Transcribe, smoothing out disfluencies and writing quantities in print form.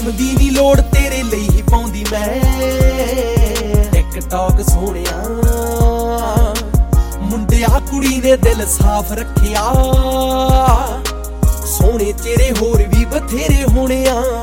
fame ਦੀ ਨੀ ਲੋੜ ਤੇਰੇ ਲਈ ਹੀ ਪਾਉਂਦੀ ਮੈਂ ਟਿਕਟੌਕ ਸੋਹਣਿਆ ਮੁੰਡਿਆ ਕੁੜੀ ਨੇ ਦਿਲ ਸਾਫ਼ ਰੱਖਿਆ ਸੋਹਣੇ ਤੇਰੇ ਹੋਰ ਵੀ ਬਥੇਰੇ ਹੋਣੇ ਆ